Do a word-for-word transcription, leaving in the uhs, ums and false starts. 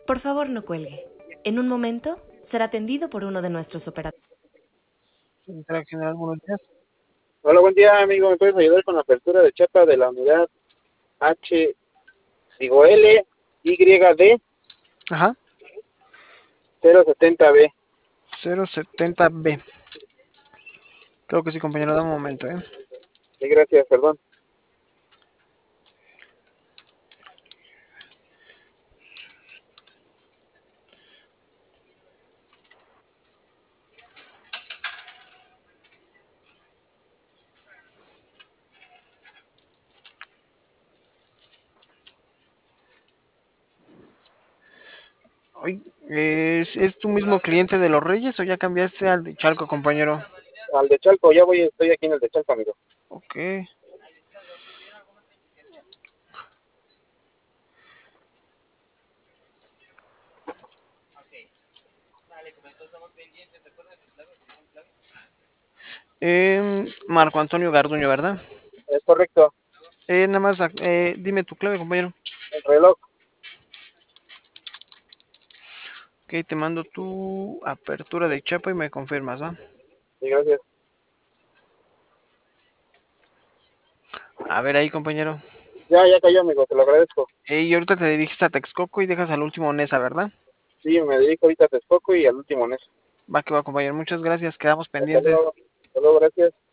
Por favor, no cuelgue. En un momento será atendido por uno de nuestros operadores. Central General, buenos días. Hola, buen día, amigo. ¿Me puedes ayudar con la apertura de chapa de la unidad H, digo L, Y, D, Ajá. cero setenta B? cero setenta B. Creo que sí, compañero, dame un momento, ¿eh? Sí, gracias, perdón. Oye, ¿es, ¿es tu mismo cliente de los Reyes o ya cambiaste al de Chalco, compañero? Al de Chalco, ya voy, estoy aquí en el de Chalco, amigo. Ok. Eh, Marco Antonio Garduño, ¿verdad? Es correcto. Eh, nada más, eh, dime tu clave, compañero. El reloj. Ok, te mando tu apertura de chapa y me confirmas, ¿va? Sí, gracias. A ver ahí, compañero. Ya, ya cayó, amigo, te lo agradezco. Eh, y ahorita te diriges a Texcoco y dejas al último Nesa, ¿verdad? Sí, me dedico ahorita a Texcoco y al último mes. Va que va, compañero. Muchas gracias, quedamos Hasta pendientes. luego. Hasta luego, gracias.